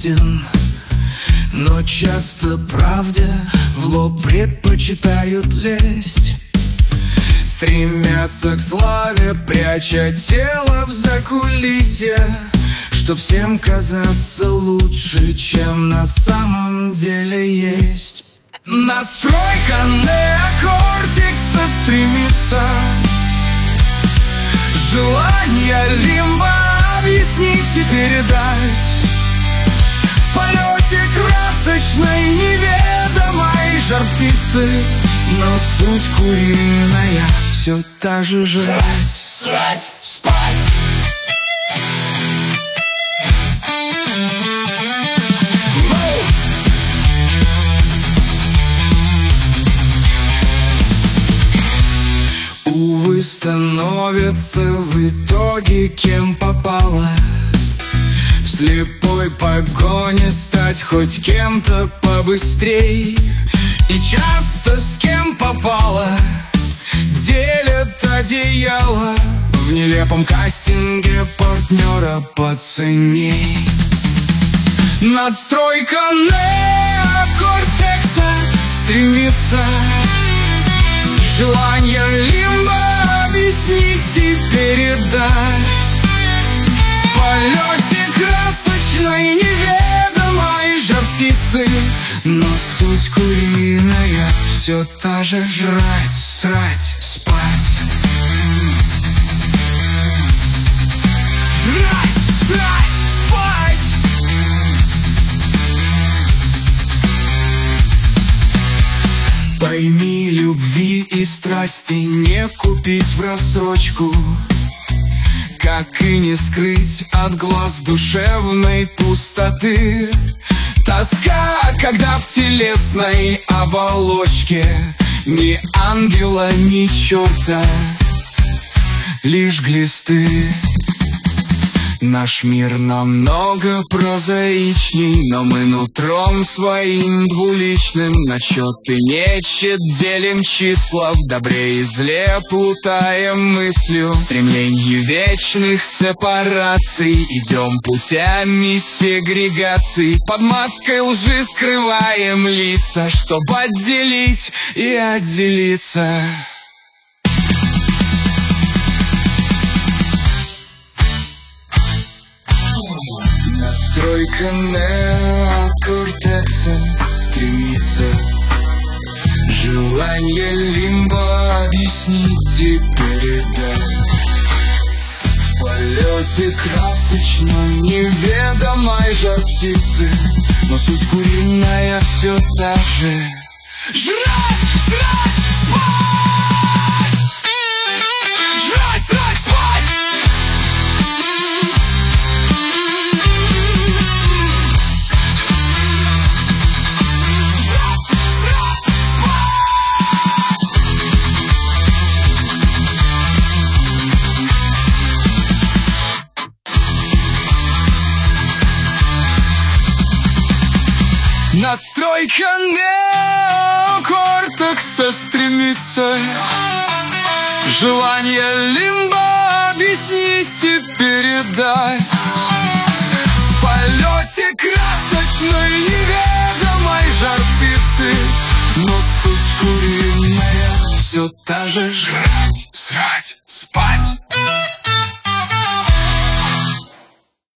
честен, но часто правде в лоб предпочитают лезть. Стремятся к славе, пряча тело в закулисье, чтоб всем казаться лучше, чем на самом деле есть. Надстройка неокортекса стремится желание лимба объяснить и передать. В полете красочной неведомой жар-птицы, но суть куриная все та же: жрать, срать, спать. Увы, становится в итоге кем попало. В слепой погоне стать хоть кем-то побыстрей. И часто с кем попало делят одеяло в нелепом кастинге партнера поценней. Надстройка неокортекса стремится желание лимба объяснить и передать. В полете красочной неведомой жар-птицы, но суть куриная все та же: жрать, срать, спать. Жрать, срать, спать. Пойми, любви и страсти не купить в рассрочку, как и не скрыть от глаз душевной пустоты. Тоска, когда в телесной оболочке ни ангела, ни черта, лишь глисты. Наш мир намного прозаичней, но мы нутром своим двуличным на счеты нечет делим числа, в добре и зле плутаем мыслью. В стремлении вечных сепараций идем путями сегрегаций, под маской лжи скрываем лица, чтобы отделить и отделиться. Настройка неокортекса стремится желание лимба объяснить и передать. В полете красочной неведомой жар-птицы, но суть куриная все та же: жрать, срать, спать. Жрать, срать, спать. Надстройка неокортекса стремится желание лимба объяснить и передать. В полете красочной неведомой жар-птицы, но суть куриная все та же: жрать, срать, спать.